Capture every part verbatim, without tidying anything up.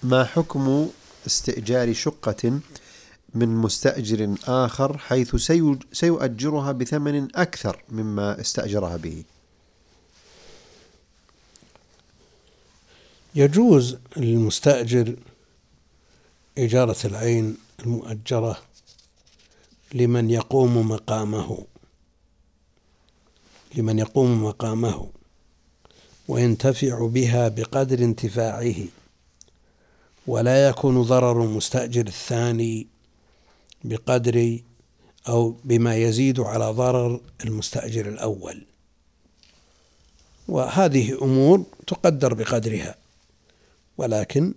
ما حكم استئجار شقة من مستأجر آخر حيث سيؤجرها بثمن أكثر مما استأجرها به؟ يجوز للمستأجر إجارة العين المؤجرة لمن يقوم مقامه لمن يقوم مقامه وينتفع بها بقدر انتفاعه، ولا يكون ضرر المستأجر الثاني بقدر أو بما يزيد على ضرر المستأجر الأول، وهذه أمور تقدر بقدرها. ولكن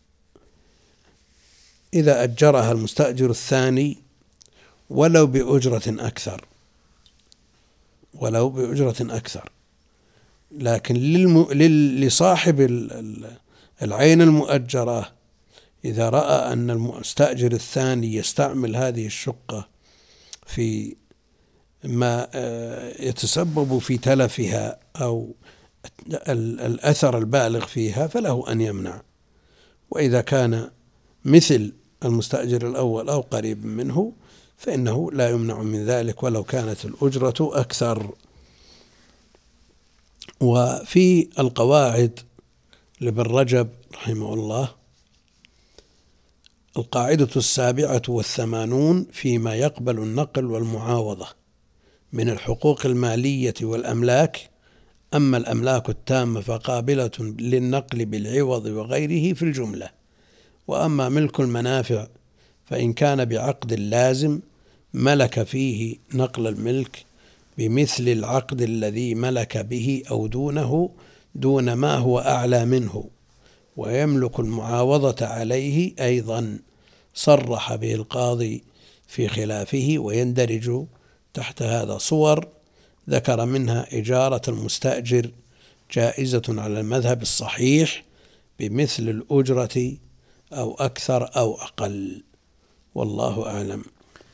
إذا أجرها المستأجر الثاني ولو بأجرة أكثر ولو بأجرة أكثر لكن للم... لصاحب العين المؤجرة إذا رأى أن المستأجر الثاني يستعمل هذه الشقة في ما يتسبب في تلفها أو الأثر البالغ فيها فله أن يمنع، وإذا كان مثل المستأجر الأول أو قريب منه فإنه لا يمنع من ذلك ولو كانت الأجرة أكثر. وفي القواعد لابن رجب رحمه الله القاعدة السابعة والثمانون فيما يقبل النقل والمعاوضة من الحقوق المالية والأملاك: أما الأملاك التامة فقابلة للنقل بالعوض وغيره في الجملة، وأما ملك المنافع فإن كان بعقد لازم ملك فيه نقل الملك بمثل العقد الذي ملك به أو دونه دون ما هو أعلى منه، ويملك المعاوضة عليه أيضا، صرح به القاضي في خلافه، ويندرج تحت هذا صور ذكر منها إجارة المستأجر جائزة على المذهب الصحيح بمثل الأجرة أو أكثر أو أقل، والله أعلم.